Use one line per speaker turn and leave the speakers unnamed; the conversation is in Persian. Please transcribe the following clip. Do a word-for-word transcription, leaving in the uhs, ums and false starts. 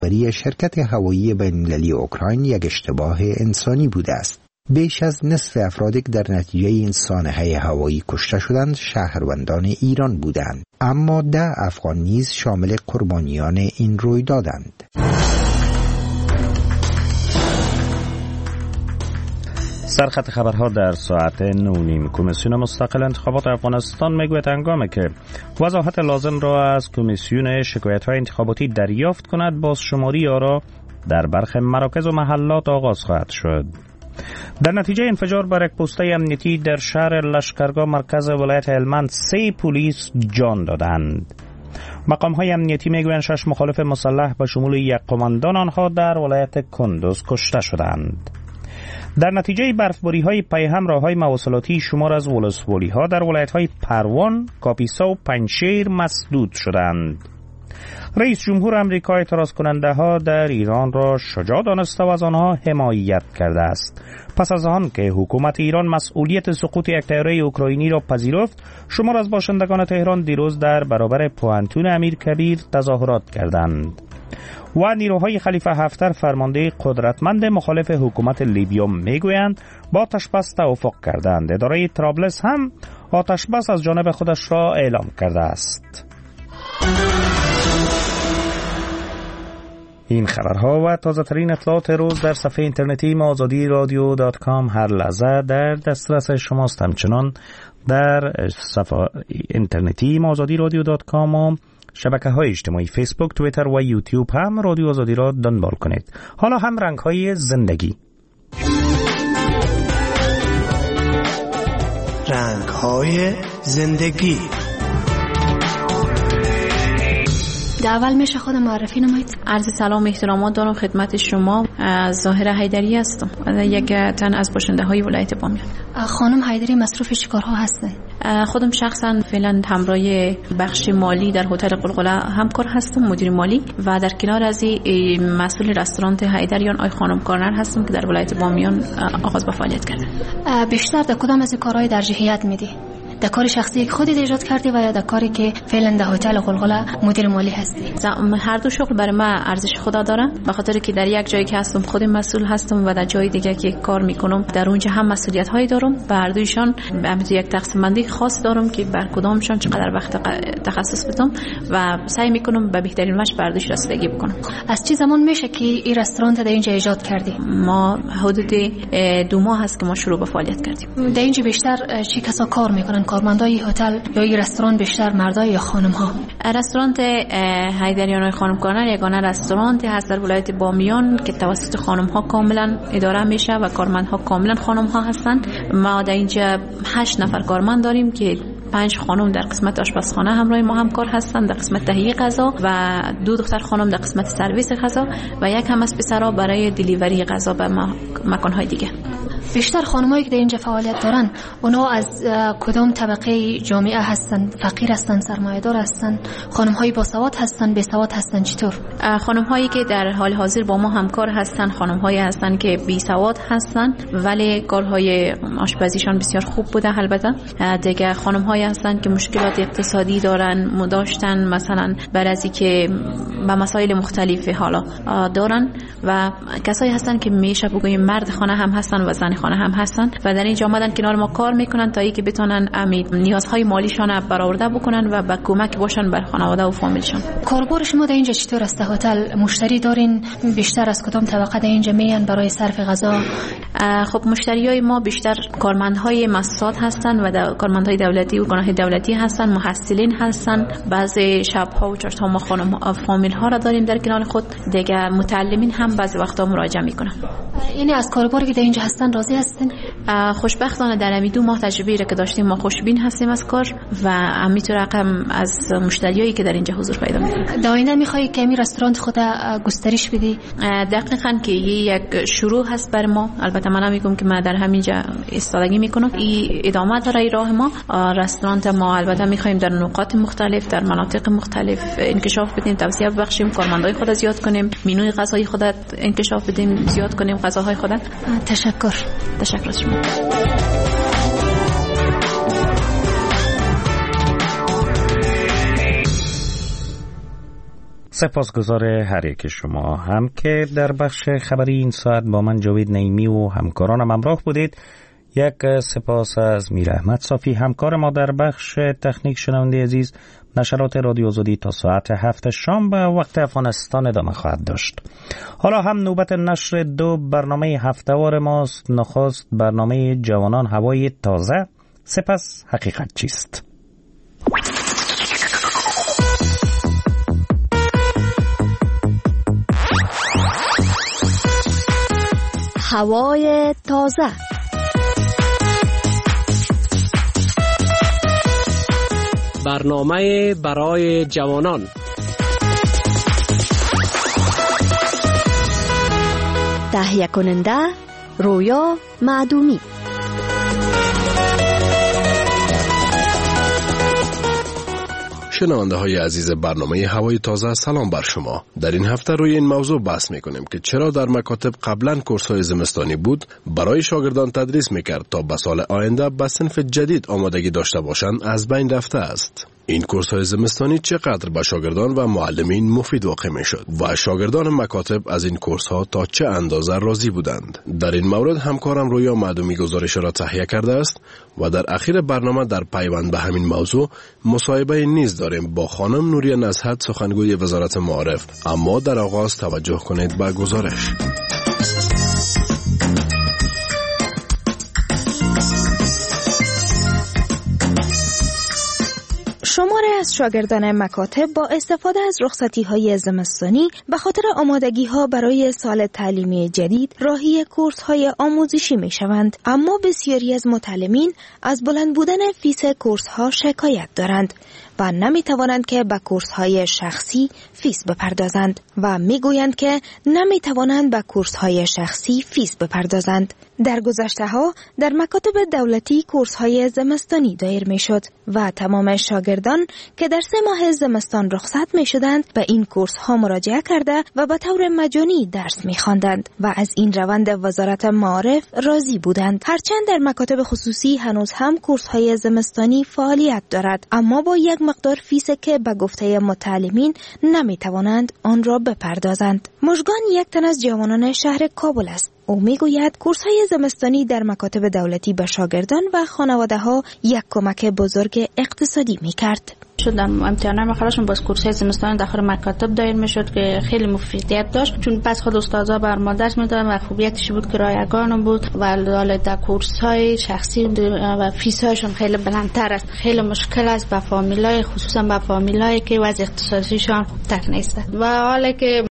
بری شرکت هوایی بین‌المللی اوکراین یک اشتباه انسانی بوده است. بیش از نصف افرادی که در نتیجه این سانحه هوایی کشته شدند شهروندان ایران بودند، اما ده افغان نیز شامل قربانیان این رویدادند.
سرخط خبرها در ساعت نو نیم. کمیسیون مستقل انتخابات افغانستان میگوید هنگامی که وضاحت لازم را از کمیسیون شکایت‌های انتخاباتی دریافت کند، بازشماری آرا در برخی مراکز و محلات آغاز خواهد شد. در نتیجه انفجار بر یک پسته امنیتی در شهر لشکرگاه مرکز ولایت هلمند سه پلیس جان دادند. مقام‌های امنیتی میگویند شش مخالف مسلح به شمول یک قماندان آنها در ولایت کندوز کشته شدند. در نتیجه برفباری‌های پیهم راه‌های مواصلاتی شمار از ولسوالی‌ها در ولایت‌های پروان، کاپیسا و پنجشیر مسدود شدند. رئیس جمهور آمریکا اعتراض کننده ها در ایران را شجاع دانسته و از آنها حمایت کرده است. پس از آن که حکومت ایران مسئولیت سقوط یک طیاره اوکراینی را پذیرفت، شمار از باشندگان تهران دیروز در برابر پوهنتون امیرکبیر تظاهرات کردند. و نیروهای خلیفه هفتر فرمانده قدرتمند مخالف حکومت لیبیا میگویند با آتشبس توافق کردند. اداره طرابلس هم آتشبس از جانب خودش را اعلام کرده است. این خبرها و تازه ترین اطلاعات روز در صفحه اینترنتی ما آزادی رادیو دات کام هر لحظه در دسترس شماست. همچنان در صفحه اینترنتی ما آزادی رادیو دات کام و شبکه‌های اجتماعی فیسبوک، توییتر و یوتیوب هم رادیو آزادی را دنبال کنید. حالا هم رنگ‌های زندگی.
رنگ‌های زندگی.
در اول میشه خود معرفی نمایید؟
عرض سلام و احترامات دارم خدمت شما. ظاهره حیدری هستم، یک تن از باشنده های ولایت بامیان.
خانم حیدری مصروف چیکارها هستید؟
خودم شخصا فعلا همراه بخش مالی در هتل قلقله همکار هستم، مدیر مالی، و در کنار از این مسئول رستوران حیدریان آی خانم کارنر هستم که در ولایت بامیان آغاز به فعالیت کرده.
بیشتر در کدام از این کارهای ترجیحیت میدی؟ در کار شخصی که خودت ایجاد کردی و یا در کاری که فعلا در هتل قلقله مدیر مالی هستی؟
هر دو شغل برای من ارزش خدا داره، به خاطر که در یک جایی که هستم خودم مسئول هستم و در جای دیگه که کار میکنم در اونجا هم مسئولیت هایی دارم. به هر دویشان همینطور یک تقسیم بندی خاص دارم که بر کدامشان چقدر وقت تخصص بدم و سعی میکنم به بهترین وجه بر دوش رسیدگی بکنم.
از چه زمان میشه که این رستوران در اینجا ایجاد کردی؟
ما حدود دو ماه هست که ما شروع به فعالیت کردیم.
در اینجا بیشتر چی کسا کار میکنن؟ کارمندای هتل یا این رستوران بیشتر مردای یا خانم ها؟
رستوران حیدریان خانم کارنر یگانه رستوران هست در ولایت بامیان که توسط خانم ها کاملا اداره میشه و کارمندها کاملا خانم ها هستند. ما در اینجا هشت نفر کارمند داریم که پنج خانم در قسمت آشپزخانه همراه ما همکار هستند در قسمت تهیه غذا و دو دختر خانم در قسمت سرویس غذا و یک هم از پسرها برای دلیوری غذا به مکان‌های دیگه.
بیشتر خانمایی که در اینجا فعالیت دارن اونا از کدام طبقه جامعه هستن؟ فقیر هستن، سرمایه‌دار هستن، خانم‌های باسواد هستن، بی‌سواد هستن؟ چطور؟
خانم‌هایی که در حال حاضر با ما همکار هستن خانم‌هایی هستن که بی‌سواد هستن ولی کارهای آشپزیشان بسیار خوب بوده. البته دیگه خانم‌هایی هستن که مشکلات اقتصادی دارن، مداشتن، مثلا برازی که با مسائل مختلفی حالا دارن و کسایی هستن که میشه بگویم مرد خانه هم هستن و زن خانه هم هستن و در اینجا آمدن کنار ما کار میکنن تا اینکه بتونن امید نیازهای مالیشان برآورده بکنن و با کمک باشن بر خانواده و فامیلشان.
کاربار شما در اینجا چطور است؟ هتل مشتری دارین؟ بیشتر از کدام طبقه در اینجا میان برای صرف غذا؟
خب مشتریای ما بیشتر کارمندهای مؤسسات هستن و کارمندهای دولتی و گروه دولتی هستن، محصلین هستن، بعضی شب‌ها و چرت‌ها ما خانم فامیل ها را داریم در کنار خود، دیگه متعلمین هم بعضی وقتا مراجعه میکنن.
یعنی از کارباری که در اینجا هستن راضی هستین؟
خوشبختانه در همین دو ماه تجربه‌ای را که داشتیم ما خوشبین هستیم از کار و همینطور رقم از مشتریایی که در اینجا حضور پیدا میکنن.
در آینده میخوای که این رستوران خود گسترش بدی؟
دقیقاً که یک شروع هست بر ما. البته من نمیگم که من در همینجا ایستادگی میکنم، این ادامه داره راه ما. رستوران ما البته میخوایم در نقاط مختلف در مناطق مختلف انکشاف بدیم، توسعه ببخشیم، کارمندای خود زیاد کنیم، منوی غذایی خود انکشاف بدیم، زیاد کنیم غذاهای خود.
تشکر.
تشکر از شما.
سپاسگزار هر یک شما هم که در بخش خبری این ساعت با من جاوید نعیمی و همکارانم همراه بودید. یک سپاس از میر احمد صافی همکار ما در بخش تکنیک. شنونده عزیز، نشرات رادیو آزادی تا ساعت هفت شام به وقت افغانستان ادامه خواهد داشت. حالا هم نوبت نشر دو برنامه هفته‌وار ماست. نخست برنامه جوانان هوای تازه، سپس حقیقت چیست.
هوای تازه.
برنامه برای جوانان.
تهیه کننده رویا معدومی.
شنونده های عزیز برنامه هوای تازه، سلام بر شما. در این هفته روی این موضوع بحث میکنیم که چرا در مکاتب قبلا کورس های زمستانی بود برای شاگردان تدریس میکرد تا به سال آینده به صنف جدید آمادگی داشته باشند از بین رفته است. این کورس های زمستانی چقدر به شاگردان و معلمین مفید واقع می شد و شاگردان مکاتب از این کورس ها تا چه اندازه راضی بودند؟ در این مورد همکارم رویا معدومی گزارش را تهیه کرده است و در اخیر برنامه در پیوند به همین موضوع مصاحبه نیز داریم با خانم نوریه نصحت، سخنگوی وزارت معارف. اما در آغاز توجه کنید به گزارش.
شماری از شاگردان مکاتب با استفاده از رخصتی‌های زمستانی به خاطر آمادگی‌ها برای سال تعلیمی جدید راهی کورس‌های آموزشی می‌شوند، اما بسیاری از متعلمین از بلند بودن فیس کورس‌ها شکایت دارند و نمی‌توانند که به کورس‌های شخصی فیس بپردازند و می‌گویند که نمی‌توانند به کورس‌های شخصی فیس بپردازند. در گذشته‌ها در مکاتب دولتی کورس‌های زمستانی دایر می‌شد و تمام شاگردان که در سه ماه زمستان رخصت می‌شدند به این کورس‌ها مراجعه کرده و به طور مجانی درس می‌خواندند و از این روند وزارت معارف راضی بودند. هرچند در مکاتب خصوصی هنوز هم کورس‌های زمستانی فعالیت دارد، اما با یک مقدار فیس که به گفته متعلمین نمی‌توانند آن را بپردازند. مژگان یک تن از جوانان شهر کابل است. او میگوید کورس‌های زمستانی در مکاتب دولتی به شاگردان و خانواده‌ها یک کمک بزرگ اقتصادی می‌کرد.
شدم امتحانات مخالفشون باز کورس‌های زمستانی داخل مکاتب دایر می‌شد که خیلی مفیدیت داشت، چون پس خود استادا بر ما درس می‌دادن و خوبیتش بود که رایگان بود و حالا در کورس‌های شخصی و فیس‌هاشون خیلی بلندتر است. خیلی مشکل است با فامیلای، خصوصا با فامیلایی که وضع اقتصادیشان خوب تر نیست و حالا که